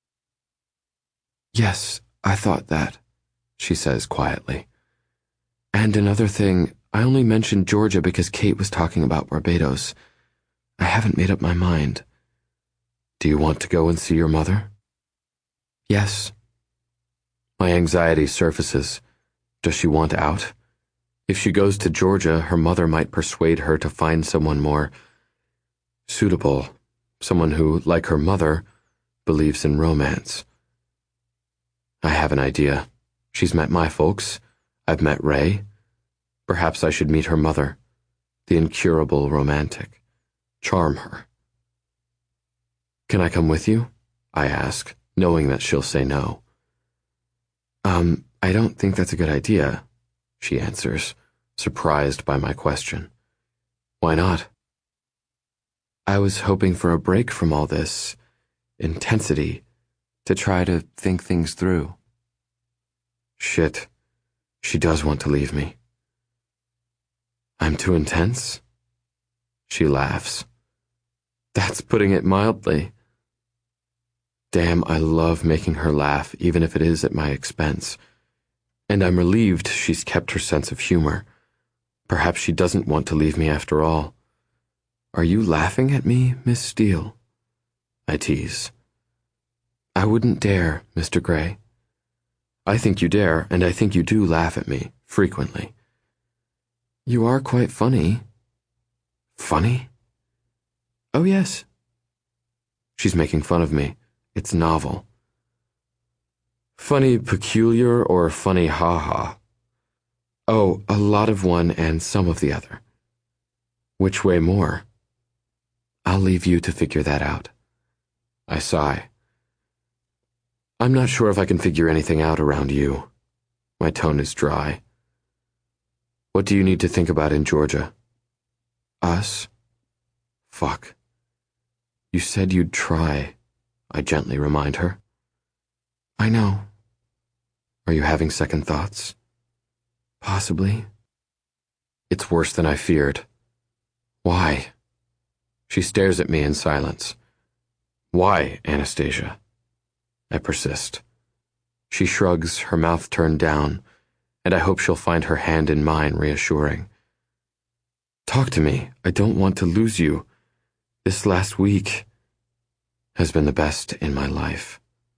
Yes, I thought that, she says quietly. And another thing, I only mentioned Georgia because Kate was talking about Barbados. I haven't made up my mind. Do you want to go and see your mother? Yes. My anxiety surfaces. Does she want out? If she goes to Georgia, her mother might persuade her to find someone more suitable, someone who, like her mother, believes in romance. I have an idea. She's met my folks. I've met Ray. Perhaps I should meet her mother, the incurable romantic. Charm her. Can I come with you? I ask, knowing that she'll say no. I don't think that's a good idea, she answers, surprised by my question. Why not? I was hoping for a break from all this intensity to try to think things through. Shit, she does want to leave me. I'm too intense? She laughs. That's putting it mildly. Damn, I love making her laugh, even if it is at my expense. And I'm relieved she's kept her sense of humor. Perhaps she doesn't want to leave me after all. Are you laughing at me, Miss Steele? I tease. I wouldn't dare, Mr. Gray. I think you dare, and I think you do laugh at me, frequently. You are quite funny. Funny? Oh, yes. She's making fun of me. It's novel. Funny peculiar or funny ha-ha? Oh, a lot of one and some of the other. Which way more? I'll leave you to figure that out. I sigh. I'm not sure if I can figure anything out around you. My tone is dry. What do you need to think about in Georgia? Us? Fuck. You said you'd try, I gently remind her. I know. Are you having second thoughts? Possibly. It's worse than I feared. Why? She stares at me in silence. Why, Anastasia? I persist. She shrugs, her mouth turned down, and I hope she'll find her hand in mine reassuring. Talk to me. I don't want to lose you. This last week has been the best in my life.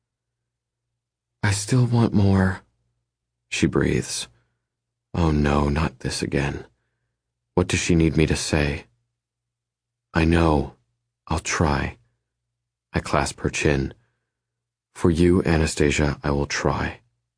I still want more, she breathes. Oh no, not this again. What does she need me to say? I know. I'll try. I clasp her chin. For you, Anastasia, I will try.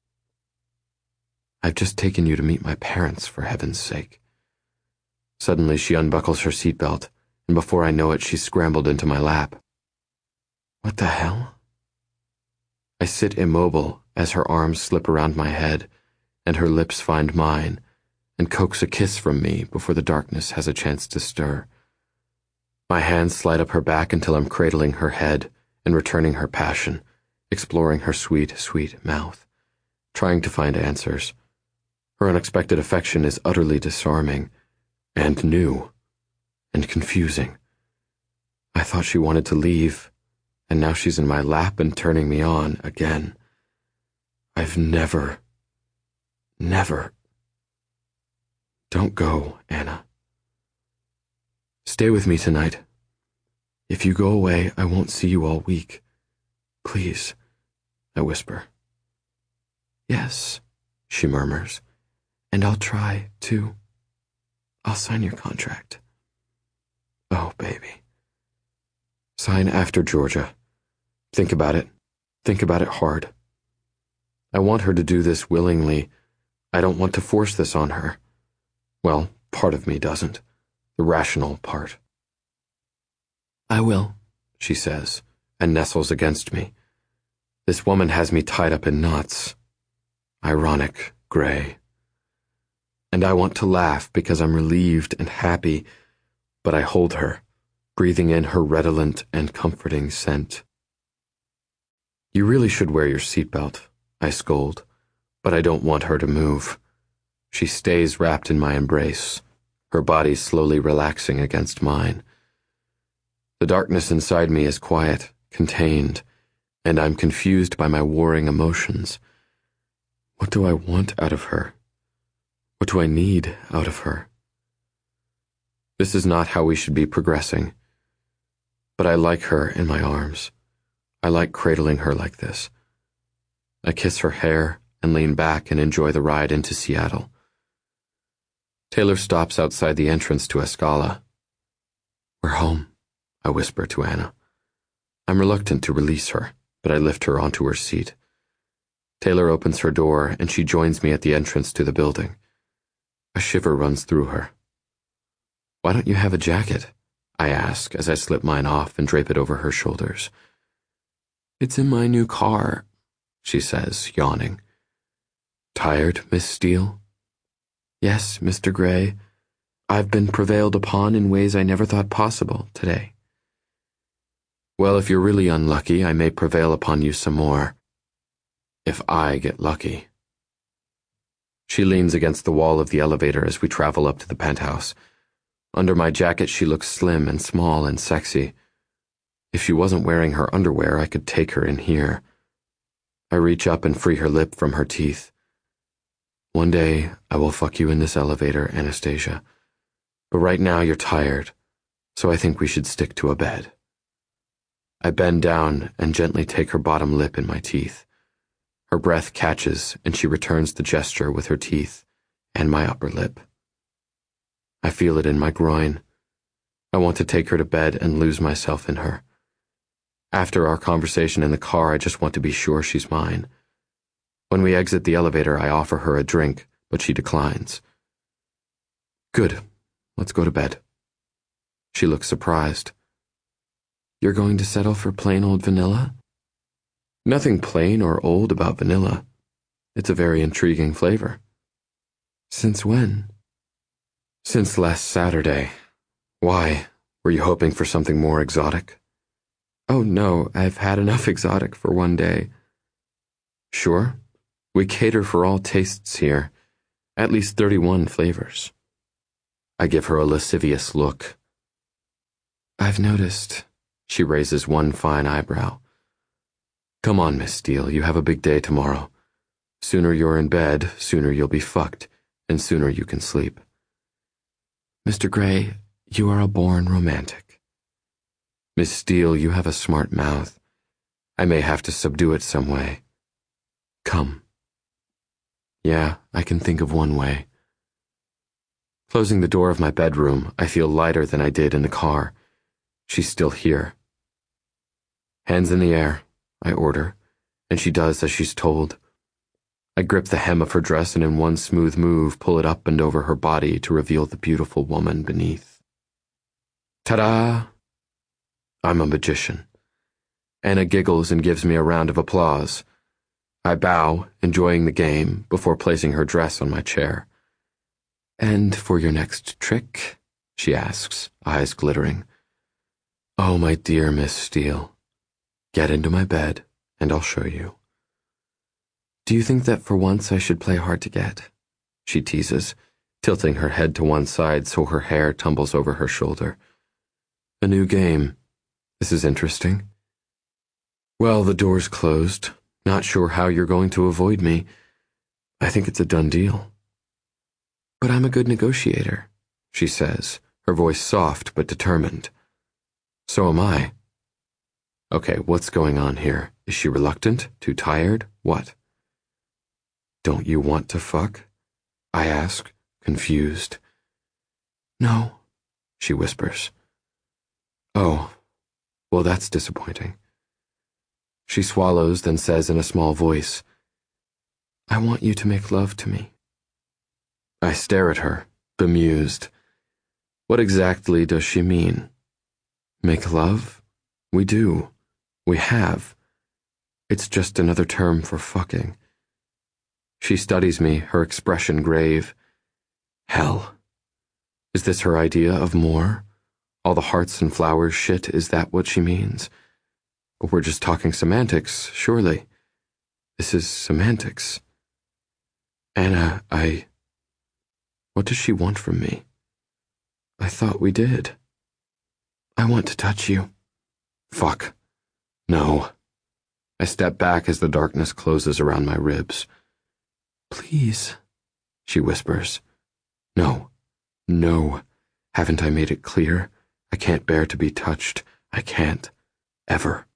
I've just taken you to meet my parents, for heaven's sake. Suddenly she unbuckles her seatbelt, and before I know it, she's scrambled into my lap. What the hell? I sit immobile as her arms slip around my head, and her lips find mine, and coax a kiss from me before the darkness has a chance to stir. My hands slide up her back until I'm cradling her head and returning her passion, exploring her sweet, sweet mouth, trying to find answers. Her unexpected affection is utterly disarming, and new, and confusing. I thought she wanted to leave, and now she's in my lap and turning me on again. I've never. Don't go, Anna. Stay with me tonight. If you go away, I won't see you all week. Please, I whisper. Yes, she murmurs, and I'll try, too. I'll sign your contract. Oh, baby. Sign after Georgia. Think about it. Think about it hard. I want her to do this willingly. I don't want to force this on her. Well, part of me doesn't. The rational part. I will, she says, and nestles against me. This woman has me tied up in knots. Ironic, Gray. And I want to laugh because I'm relieved and happy, but I hold her, breathing in her redolent and comforting scent. You really should wear your seatbelt, I scold, but I don't want her to move. She stays wrapped in my embrace, her body slowly relaxing against mine. The darkness inside me is quiet, contained, and I'm confused by my warring emotions. What do I want out of her? What do I need out of her? This is not how we should be progressing. But I like her in my arms. I like cradling her like this. I kiss her hair and lean back and enjoy the ride into Seattle. Taylor stops outside the entrance to Escala. We're home, I whisper to Anna. I'm reluctant to release her, but I lift her onto her seat. Taylor opens her door and she joins me at the entrance to the building. A shiver runs through her. Why don't you have a jacket? I ask as I slip mine off and drape it over her shoulders. It's in my new car, she says, yawning. Tired, Miss Steele? Yes, Mr. Gray. I've been prevailed upon in ways I never thought possible today. Well, if you're really unlucky, I may prevail upon you some more. If I get lucky. She leans against the wall of the elevator as we travel up to the penthouse. Under my jacket, she looks slim and small and sexy. If she wasn't wearing her underwear, I could take her in here. I reach up and free her lip from her teeth. One day, I will fuck you in this elevator, Anastasia. But right now, you're tired, so I think we should stick to a bed. I bend down and gently take her bottom lip in my teeth. Her breath catches, and she returns the gesture with her teeth and my upper lip. I feel it in my groin. I want to take her to bed and lose myself in her. After our conversation in the car, I just want to be sure she's mine. When we exit the elevator, I offer her a drink, but she declines. Good. Let's go to bed. She looks surprised. You're going to settle for plain old vanilla? Nothing plain or old about vanilla. It's a very intriguing flavor. Since when? Since last Saturday. Why? Were you hoping for something more exotic? Oh no, I've had enough exotic for one day. Sure. We cater for all tastes here. At least 31 flavors. I give her a lascivious look. I've noticed. She raises one fine eyebrow. Come on, Miss Steele, you have a big day tomorrow. Sooner you're in bed, sooner you'll be fucked, and sooner you can sleep. Mr. Gray, you are a born romantic. Miss Steele, you have a smart mouth. I may have to subdue it some way. Come. Yeah, I can think of one way. Closing the door of my bedroom, I feel lighter than I did in the car. She's still here. Hands in the air, I order, and she does as she's told. I grip the hem of her dress and in one smooth move pull it up and over her body to reveal the beautiful woman beneath. Ta-da! I'm a magician. Anna giggles and gives me a round of applause. I bow, enjoying the game, before placing her dress on my chair. And for your next trick? She asks, eyes glittering. Oh, my dear Miss Steele. Get into my bed, and I'll show you. Do you think that for once I should play hard to get? She teases, tilting her head to one side so her hair tumbles over her shoulder. A new game. This is interesting. Well, the door's closed. Not sure how you're going to avoid me. I think it's a done deal. But I'm a good negotiator, she says, her voice soft but determined. So am I. Okay, what's going on here? Is she reluctant? Too tired? What? Don't you want to fuck? I ask, confused. No, she whispers. Oh, well, that's disappointing. She swallows, then says in a small voice, I want you to make love to me. I stare at her, bemused. What exactly does she mean? Make love? We do. We have. It's just another term for fucking. She studies me, her expression grave. Hell. Is this her idea of more? All the hearts and flowers shit, is that what she means? We're just talking semantics, surely. This is semantics. Anna, what does she want from me? I thought we did. I want to touch you. Fuck. No. I step back as the darkness closes around my ribs. Please, she whispers. No. No. Haven't I made it clear? I can't bear to be touched. I can't. Ever.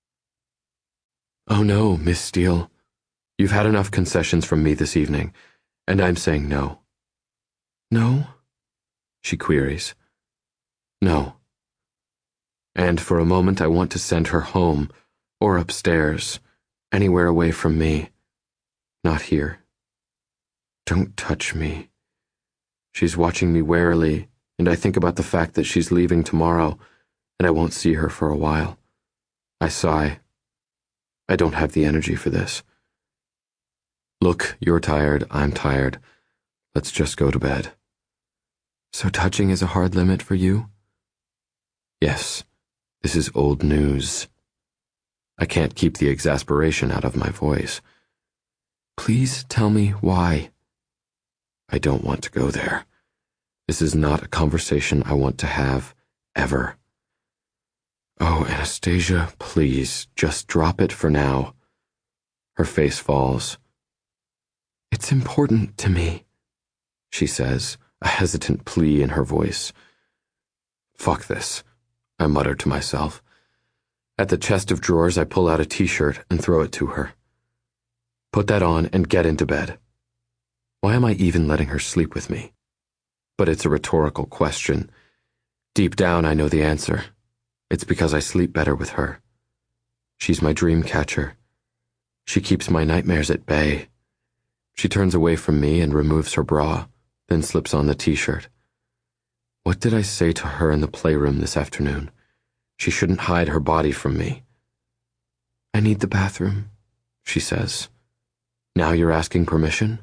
Oh no, Miss Steele. You've had enough concessions from me this evening, and I'm saying no. No? She queries. No. And for a moment I want to send her home, or upstairs, anywhere away from me. Not here. Don't touch me. She's watching me warily, and I think about the fact that she's leaving tomorrow, and I won't see her for a while. I sigh. I don't have the energy for this. Look, you're tired, I'm tired. Let's just go to bed. So touching is a hard limit for you? Yes, this is old news. I can't keep the exasperation out of my voice. Please tell me why. I don't want to go there. This is not a conversation I want to have, ever. Oh, Anastasia, please, just drop it for now. Her face falls. It's important to me, she says, a hesitant plea in her voice. Fuck this, I mutter to myself. At the chest of drawers, I pull out a t-shirt and throw it to her. Put that on and get into bed. Why am I even letting her sleep with me? But it's a rhetorical question. Deep down, I know the answer. It's because I sleep better with her. She's my dream catcher. She keeps my nightmares at bay. She turns away from me and removes her bra, then slips on the t-shirt. What did I say to her in the playroom this afternoon? She shouldn't hide her body from me. I need the bathroom, she says. Now you're asking permission?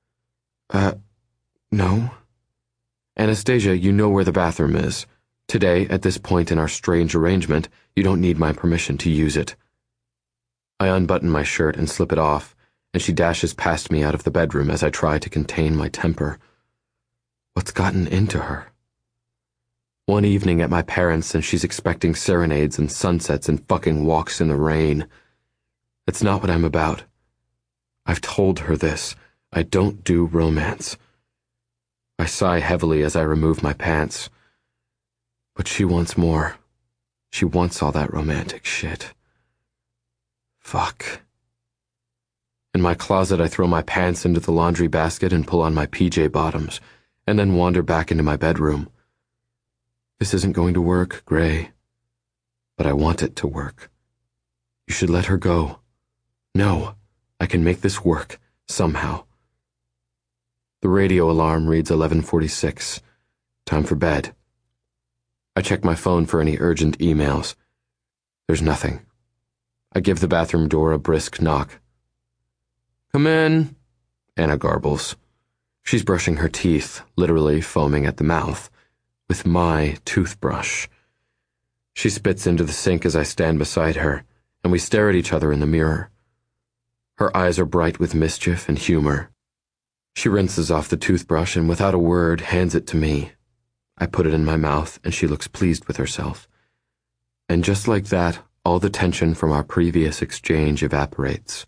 No. Anastasia, you know where the bathroom is. Today, at this point in our strange arrangement, you don't need my permission to use it. I unbutton my shirt and slip it off, and she dashes past me out of the bedroom as I try to contain my temper. What's gotten into her? One evening at my parents' and she's expecting serenades and sunsets and fucking walks in the rain. That's not what I'm about. I've told her this. I don't do romance. I sigh heavily as I remove my pants. But she wants more. She wants all that romantic shit. Fuck. In my closet, I throw my pants into the laundry basket and pull on my PJ bottoms, and then wander back into my bedroom. This isn't going to work, Gray. But I want it to work. You should let her go. No, I can make this work, somehow. The radio alarm reads 11:46. Time for bed. I check my phone for any urgent emails. There's nothing. I give the bathroom door a brisk knock. Come in, Anna garbles. She's brushing her teeth, literally foaming at the mouth, with my toothbrush. She spits into the sink as I stand beside her, and we stare at each other in the mirror. Her eyes are bright with mischief and humor. She rinses off the toothbrush and without a word hands it to me. I put it in my mouth and she looks pleased with herself. And just like that, all the tension from our previous exchange evaporates.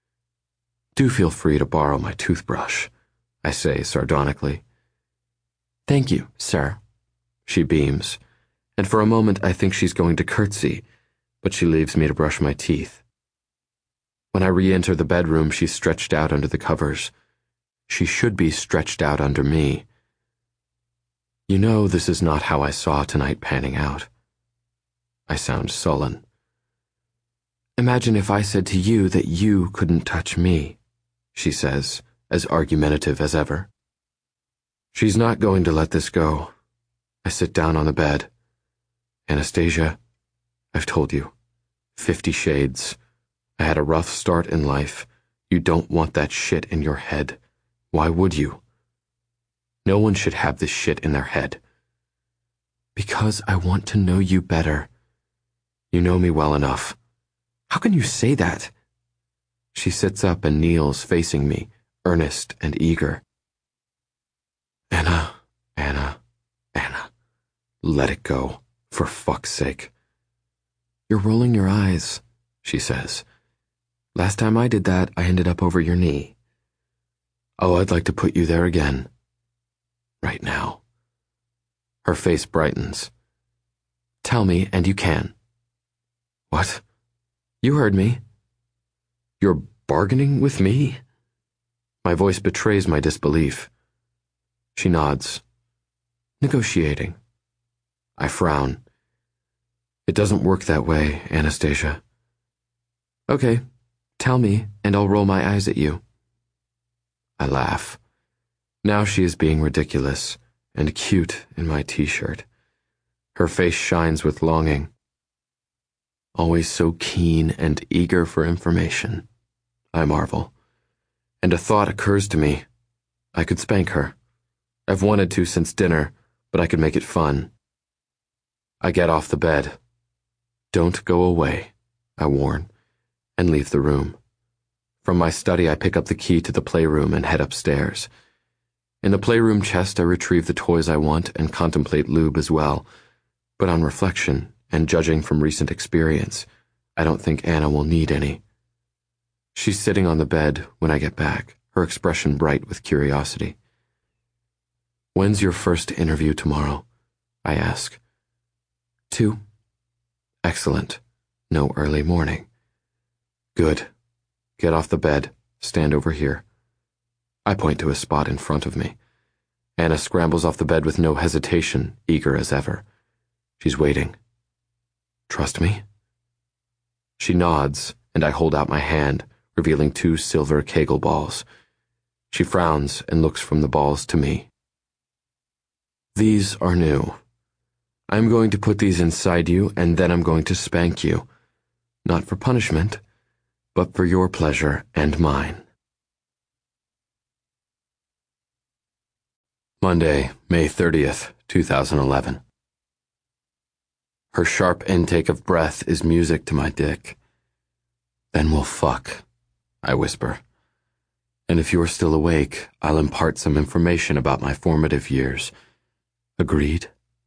Do feel free to borrow my toothbrush, I say sardonically. Thank you, sir. She beams, and for a moment I think she's going to curtsy, but she leaves me to brush my teeth. When I re-enter the bedroom, she's stretched out under the covers. She should be stretched out under me. You know this is not how I saw tonight panning out. I sound sullen. Imagine if I said to you that you couldn't touch me, she says, as argumentative as ever. She's not going to let this go. I sit down on the bed. Anastasia, I've told you. 50 Shades. I had a rough start in life. You don't want that shit in your head. Why would you? No one should have this shit in their head. Because I want to know you better. You know me well enough. How can you say that? She sits up and kneels facing me, earnest and eager. Anna, let it go, for fuck's sake. You're rolling your eyes, she says. Last time I did that, I ended up over your knee. Oh, I'd like to put you there again. Right now. Her face brightens. Tell me, and you can. What? You heard me. You're bargaining with me? My voice betrays my disbelief. She nods. Negotiating. I frown. It doesn't work that way, Anastasia. Okay, tell me, and I'll roll my eyes at you. I laugh. Now she is being ridiculous and cute in my t-shirt. Her face shines with longing. Always so keen and eager for information, I marvel. And a thought occurs to me. I could spank her. I've wanted to since dinner, but I could make it fun. I get off the bed. Don't go away, I warn, and leave the room. From my study, I pick up the key to the playroom and head upstairs. In the playroom chest, I retrieve the toys I want and contemplate lube as well. But on reflection, and judging from recent experience, I don't think Anna will need any. She's sitting on the bed when I get back, her expression bright with curiosity. When's your first interview tomorrow? I ask. 2. Excellent. No early morning. Good. Get off the bed. Stand over here. I point to a spot in front of me. Anna scrambles off the bed with no hesitation, eager as ever. She's waiting. Trust me? She nods, and I hold out my hand, revealing 2 silver Kegel balls. She frowns and looks from the balls to me. These are new. I'm going to put these inside you, and then I'm going to spank you. Not for punishment, but for your pleasure and mine. Monday, May 30th, 2011. Her sharp intake of breath is music to my dick. Then we'll fuck, I whisper. And if you're still awake, I'll impart some information about my formative years. Agreed?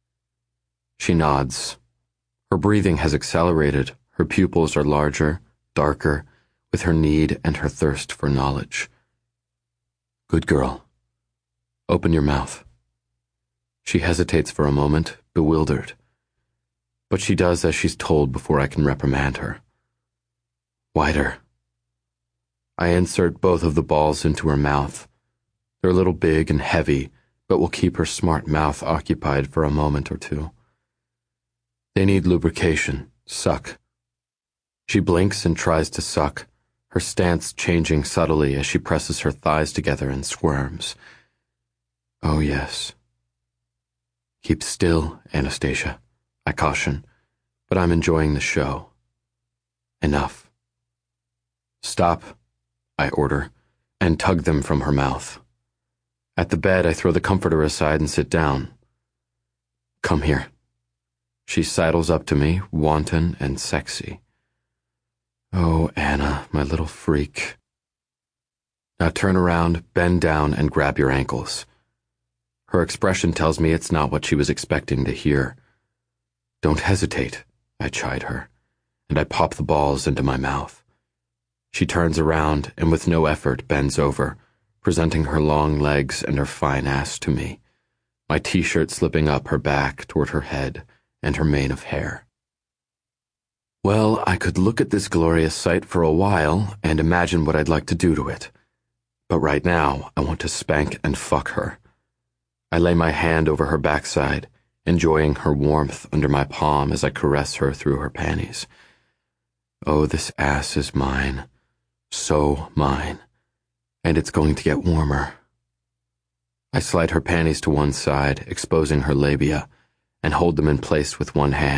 She nods. Her breathing has accelerated. Her pupils are larger, darker, with her need and her thirst for knowledge. Good girl. Open your mouth. She hesitates for a moment, bewildered. But she does as she's told before I can reprimand her. Wider. I insert both of the balls into her mouth. They're a little big and heavy, but will keep her smart mouth occupied for a moment or two. They need lubrication. Suck. She blinks and tries to suck, her stance changing subtly as she presses her thighs together and squirms. Oh, yes. Keep still, Anastasia, I caution, but I'm enjoying the show. Enough. Stop, I order, and tug them from her mouth. At the bed, I throw the comforter aside and sit down. Come here. She sidles up to me, wanton and sexy. Oh, Anna, my little freak. Now turn around, bend down, and grab your ankles. Her expression tells me it's not what she was expecting to hear. Don't hesitate, I chide her, and I pop the balls into my mouth. She turns around and with no effort bends over, presenting her long legs and her fine ass to me, my t-shirt slipping up her back toward her head and her mane of hair. Well, I could look at this glorious sight for a while and imagine what I'd like to do to it. But right now, I want to spank and fuck her. I lay my hand over her backside, enjoying her warmth under my palm as I caress her through her panties. Oh, this ass is mine. So mine. And it's going to get warmer. I slide her panties to one side, exposing her labia, and hold them in place with one hand.